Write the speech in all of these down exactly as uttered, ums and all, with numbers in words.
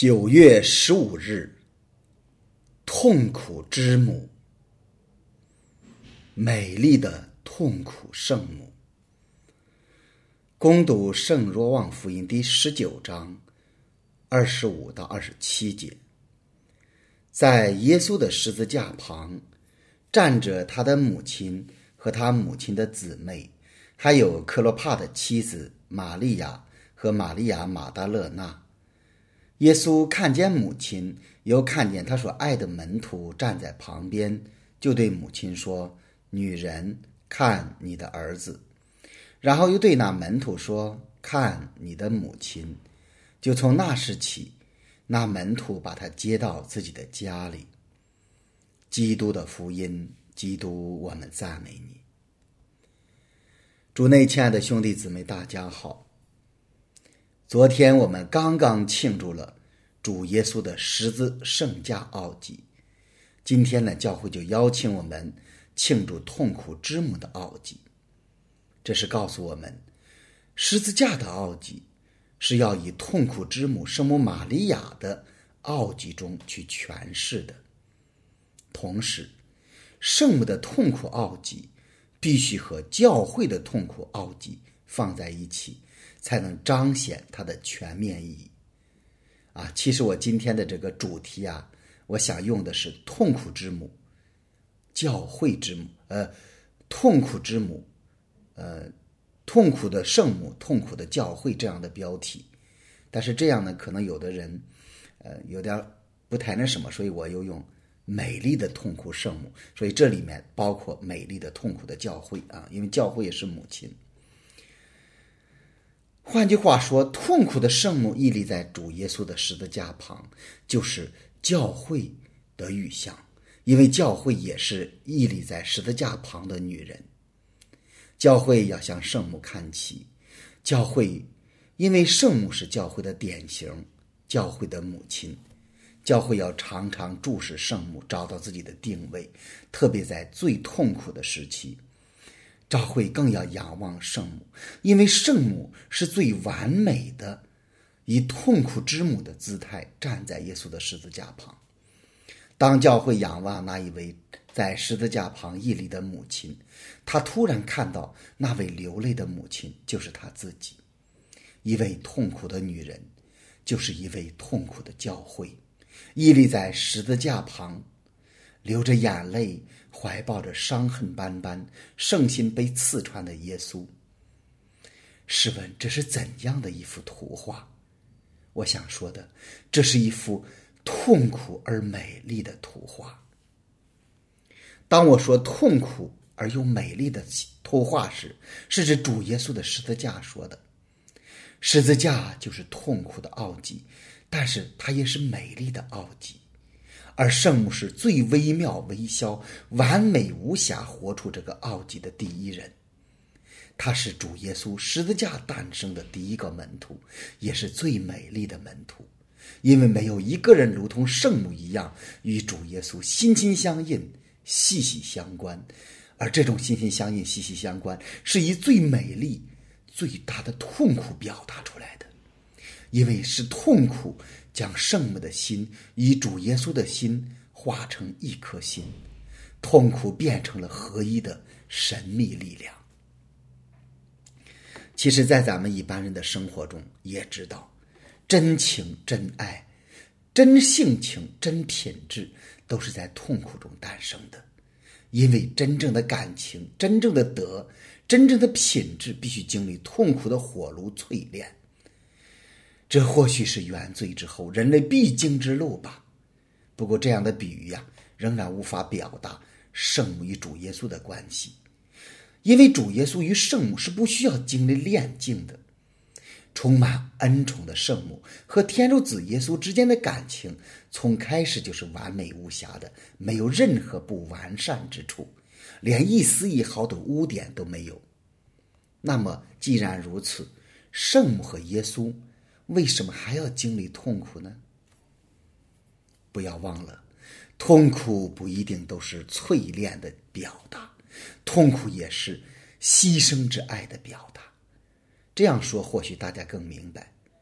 九月十五日，痛苦之母，美丽的痛苦圣母。攻读圣若望福音第十九章二十五到二十七节。在耶稣的十字架旁，站着他的母亲和他母亲的姊妹，还有克罗帕的妻子玛利亚和玛利亚马达勒纳。耶稣看见母亲，又看见他所爱的门徒站在旁边，就对母亲说：女人，看你的儿子。然后又对那门徒说：看你的母亲。就从那时起，那门徒把他接到自己的家里。基督的福音，基督，我们赞美你。主内亲爱的兄弟姊妹，大家好。昨天我们刚刚庆祝了主耶稣的十字圣架奥祭，今天呢，教会就邀请我们庆祝痛苦之母的奥祭。这是告诉我们，十字架的奥祭是要以痛苦之母圣母玛利亚的奥祭中去诠释的。同时，圣母的痛苦奥祭必须和教会的痛苦奥祭放在一起，才能彰显它的全面意义。啊，其实我今天的这个主题啊，我想用的是痛苦之母、教会之母，呃，痛苦之母，呃，痛苦的圣母、痛苦的教会这样的标题。但是这样呢，可能有的人，呃，有点不太那什么，所以我又用美丽的痛苦圣母。所以这里面包括美丽的痛苦的教会啊，因为教会也是母亲。换句话说，痛苦的圣母屹立在主耶稣的十字架旁，就是教会的预象，因为教会也是屹立在十字架旁的女人。教会要向圣母看齐，教会因为圣母是教会的典型，教会的母亲，教会要常常注视圣母，找到自己的定位，特别在最痛苦的时期。教会更要仰望圣母，因为圣母是最完美的，以痛苦之母的姿态站在耶稣的十字架旁。当教会仰望那一位在十字架旁屹立的母亲，他突然看到那位流泪的母亲就是他自己。一位痛苦的女人，就是一位痛苦的教会，屹立在十字架旁，流着眼泪，怀抱着伤痕斑斑、圣心被刺穿的耶稣。试问这是怎样的一幅图画？我想说的，这是一幅痛苦而美丽的图画。当我说痛苦而又美丽的图画时，是指主耶稣的十字架说的。十字架就是痛苦的奥祭，但是它也是美丽的奥祭。而圣母是最微妙微小、完美无瑕活出这个奥迹的第一人。她是主耶稣十字架诞生的第一个门徒，也是最美丽的门徒。因为没有一个人如同圣母一样与主耶稣心心相印、息息相关，而这种心心相印、息息相关是以最美丽、最大的痛苦表达出来的。因为是痛苦将圣母的心与主耶稣的心化成一颗心，痛苦变成了合一的神秘力量。其实在咱们一般人的生活中也知道，真情真爱、真性情真品质都是在痛苦中诞生的。因为真正的感情、真正的德、真正的品质必须经历痛苦的火炉淬炼。这或许是原罪之后人类必经之路吧。不过这样的比喻呀、啊，仍然无法表达圣母与主耶稣的关系，因为主耶稣与圣母是不需要经历炼境的。充满恩宠的圣母和天主子耶稣之间的感情，从开始就是完美无瑕的，没有任何不完善之处，连一丝一毫的污点都没有。那么既然如此，圣母和耶稣为什么还要经历痛苦呢？不要忘了，痛苦不一定都是淬炼的表达，痛苦也是牺牲之爱的表达。这样说或许大家更明白。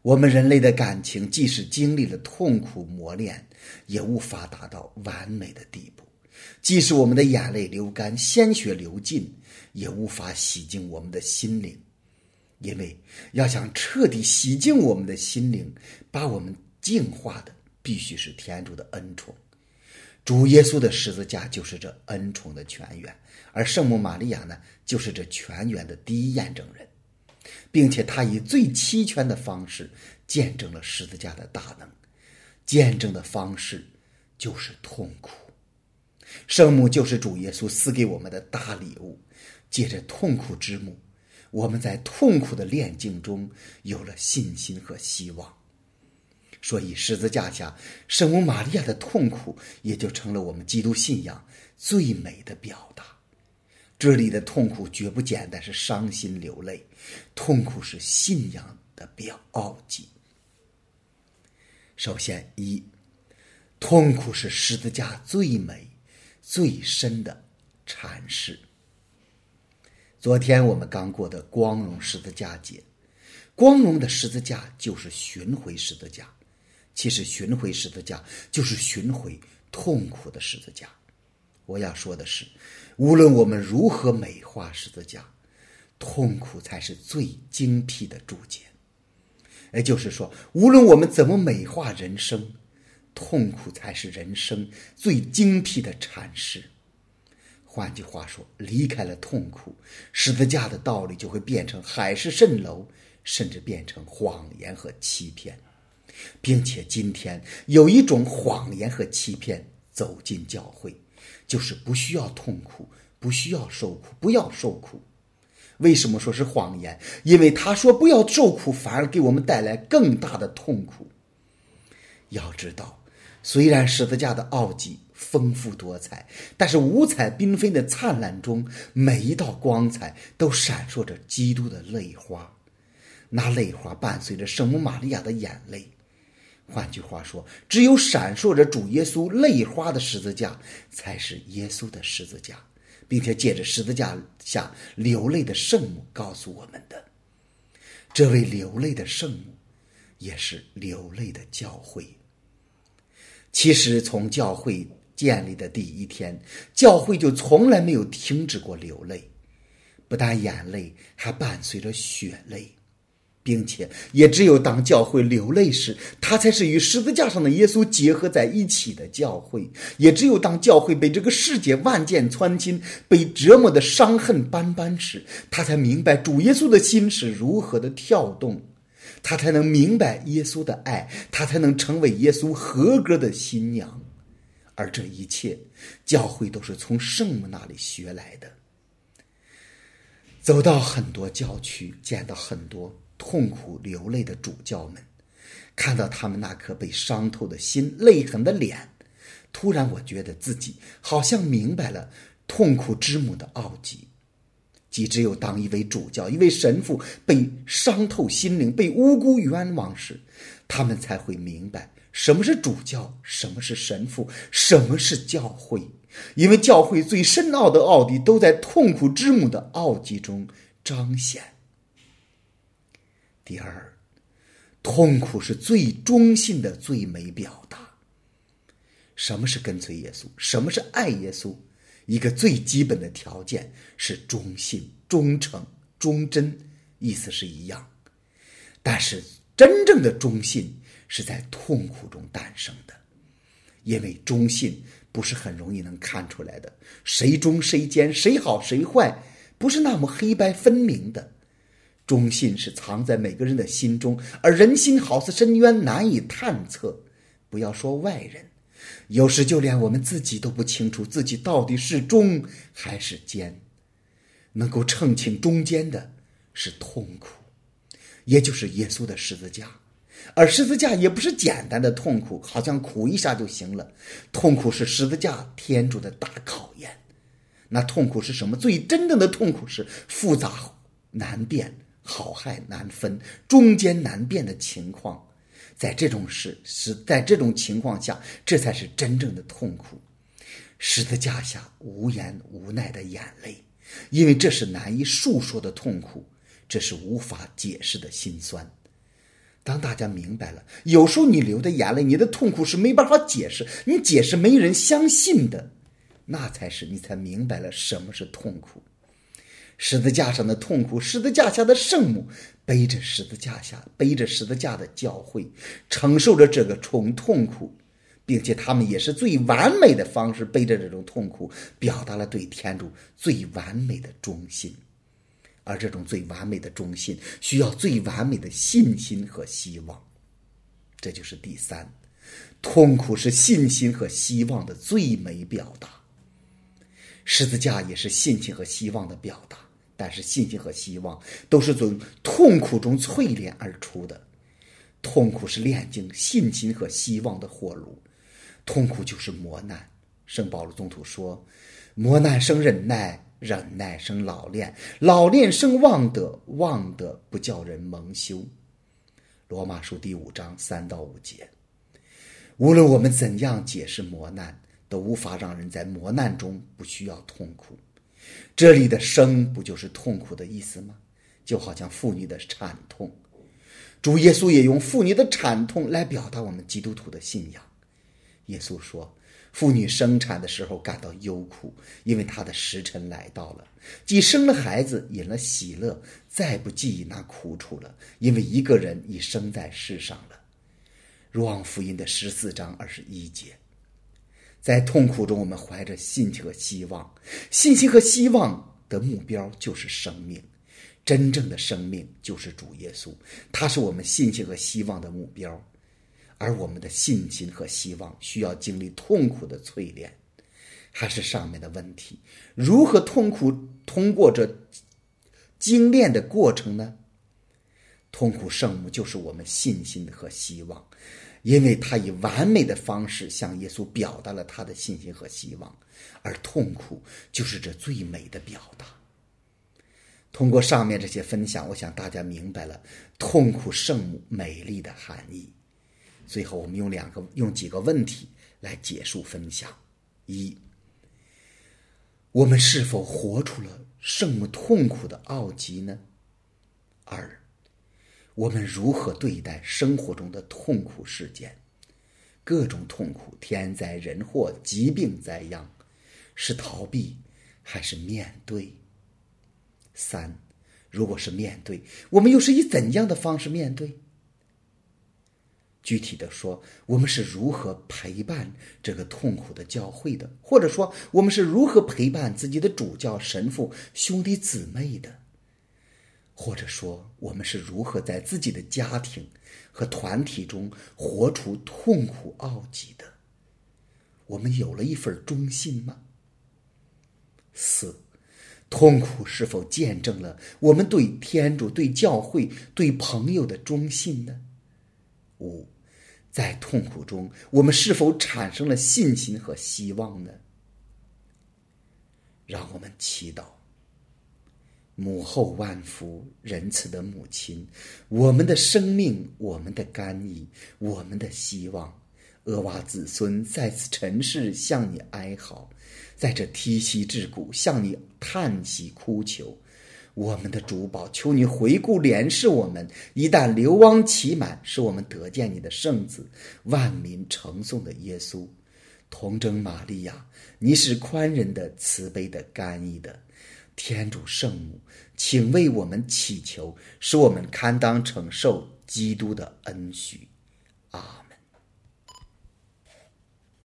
我们人类的感情即使经历了痛苦磨练，也无法达到完美的地步。即使我们的眼泪流干，鲜血流尽，也无法洗净我们的心灵。因为要想彻底洗净我们的心灵，把我们净化的必须是天主的恩宠。主耶稣的十字架就是这恩宠的泉源，而圣母玛利亚呢，就是这泉源的第一验证人，并且他以最齐全的方式见证了十字架的大能。见证的方式就是痛苦。圣母就是主耶稣赐给我们的大礼物，借着痛苦之母，我们在痛苦的炼境中有了信心和希望。所以十字架下圣母玛利亚的痛苦也就成了我们基督信仰最美的表达。这里的痛苦绝不简单是伤心流泪，痛苦是信仰的表奥迹。首先一，痛苦是十字架最美最深的阐释。昨天我们刚过的光荣十字架节，光荣的十字架就是寻回十字架。其实寻回十字架就是寻回痛苦的十字架。我要说的是，无论我们如何美化十字架，痛苦才是最精辟的注解。也就是说，无论我们怎么美化人生，痛苦才是人生最精辟的阐释。换句话说，离开了痛苦，十字架的道理就会变成海市蜃楼，甚至变成谎言和欺骗。并且今天有一种谎言和欺骗走进教会，就是不需要痛苦，不需要受苦，不要受苦。为什么说是谎言？因为他说不要受苦，反而给我们带来更大的痛苦。要知道，虽然十字架的奥迹丰富多彩，但是五彩缤纷的灿烂中，每一道光彩都闪烁着基督的泪花。那泪花伴随着圣母玛利亚的眼泪。换句话说，只有闪烁着主耶稣泪花的十字架才是耶稣的十字架，并且借着十字架下流泪的圣母告诉我们的。这位流泪的圣母也是流泪的教会。其实从教会建立的第一天，教会就从来没有停止过流泪，不但眼泪，还伴随着血泪。并且也只有当教会流泪时，它才是与十字架上的耶稣结合在一起的教会。也只有当教会被这个世界万箭穿心，被折磨的伤痕斑斑时，他才明白主耶稣的心是如何的跳动，他才能明白耶稣的爱，他才能成为耶稣合格的新娘。而这一切，教会都是从圣母那里学来的。走到很多教区，见到很多痛苦流泪的主教们，看到他们那颗被伤透的心，泪痕的脸，突然我觉得自己好像明白了痛苦之母的奥迹。即只有当一位主教，一位神父被伤透心灵，被无辜冤枉时，他们才会明白什么是主教，什么是神父，什么是教会。因为教会最深奥的奥秘都在痛苦之母的奥迹中彰显。第二，痛苦是最忠信的最美表达。什么是跟随耶稣？什么是爱耶稣？一个最基本的条件是忠信、忠诚、忠贞，意思是一样。但是真正的忠信是在痛苦中诞生的，因为忠信不是很容易能看出来的，谁忠谁奸，谁好谁坏，不是那么黑白分明的。忠信是藏在每个人的心中，而人心好似深渊，难以探测。不要说外人，有时就连我们自己都不清楚自己到底是忠还是奸。能够称清中间的是痛苦，也就是耶稣的十字架。而十字架也不是简单的痛苦，好像苦一下就行了。痛苦是十字架天主的大考验。那痛苦是什么？最真正的痛苦是复杂难辨，好坏难分，中间难辨的情况。在这种事是在这种情况下，这才是真正的痛苦。十字架下无言无奈的眼泪，因为这是难以述说的痛苦，这是无法解释的心酸。 当大家明白了，有时候你流的眼泪，你的痛苦是没办法解释，你解释没人相信的，那才是你才明白了什么是痛苦。十字架上的痛苦，十字架下的圣母背着十字架下背着十字架的教会，承受着这个重痛苦，并且他们也是最完美的方式背着这种痛苦，表达了对天主最完美的忠心。而这种最完美的忠心需要最完美的信心和希望。这就是第三，痛苦是信心和希望的最美表达。十字架也是信心和希望的表达，但是信心和希望都是从痛苦中淬炼而出的。痛苦是炼净信心和希望的火炉，痛苦就是磨难。圣保禄宗徒说，磨难生忍耐，忍耐生老练，老练生望德，望德不叫人蒙羞。罗马书第五章三到五节。无论我们怎样解释磨难，都无法让人在磨难中不需要痛苦。这里的生不就是痛苦的意思吗？就好像妇女的产痛，主耶稣也用妇女的产痛来表达我们基督徒的信仰。耶稣说，妇女生产的时候感到忧苦，因为她的时辰来到了，既生了孩子，引了喜乐，再不记忆那苦楚了，因为一个人已生在世上了。若望福音的十四章二十一节。在痛苦中，我们怀着信心和希望，信心和希望的目标就是生命，真正的生命就是主耶稣，他是我们信心和希望的目标。而我们的信心和希望需要经历痛苦的淬炼。还是上面的问题，如何痛苦通过这精炼的过程呢？痛苦圣母就是我们信心和希望，因为他以完美的方式向耶稣表达了他的信心和希望，而痛苦就是这最美的表达。通过上面这些分享，我想大家明白了痛苦圣母美丽的含义。最后我们用两个用几个问题来结束分享。一，我们是否活出了圣母痛苦的奥迹呢？二，我们如何对待生活中的痛苦事件？各种痛苦，天灾人祸，疾病灾殃，是逃避还是面对？三，如果是面对，我们又是以怎样的方式面对？具体的说，我们是如何陪伴这个痛苦的教会的，或者说我们是如何陪伴自己的主教、神父、兄弟姊妹的，或者说我们是如何在自己的家庭和团体中活出痛苦奥迹的？我们有了一份忠心吗？四，痛苦是否见证了我们对天主、对教会、对朋友的忠心呢？五，在痛苦中，我们是否产生了信心和希望呢？让我们祈祷。母后万福，仁慈的母亲，我们的生命，我们的甘饴，我们的希望，厄娃子孙在此尘世向你哀嚎，在这剔息至谷向你叹息哭求。我们的主保，求你回顾怜视我们，一旦流亡期满，使我们得见你的圣子，万民称颂的耶稣。童贞玛利亚，你是宽仁的、慈悲的、甘饴的。天主圣母，请为我们祈求，使我们堪当承受基督的恩许。阿们。